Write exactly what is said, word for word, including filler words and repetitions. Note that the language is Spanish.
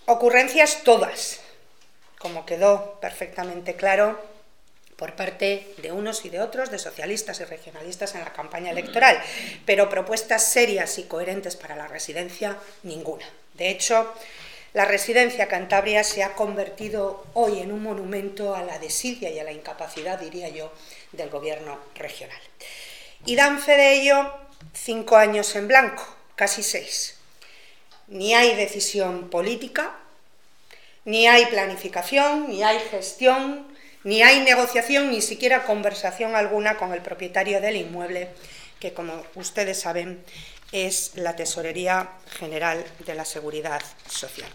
Ocurrencias todas, como quedó perfectamente claro por parte de unos y de otros, de socialistas y regionalistas en la campaña electoral, pero propuestas serias y coherentes para la residencia, ninguna. De hecho, la residencia Cantabria se ha convertido hoy en un monumento a la desidia y a la incapacidad, diría yo, del gobierno regional. Y dan fe de ello cinco años en blanco, casi seis. Ni hay decisión política, ni hay planificación, ni hay gestión, ni hay negociación, ni siquiera conversación alguna con el propietario del inmueble, que, como ustedes saben, es la Tesorería General de la Seguridad Social.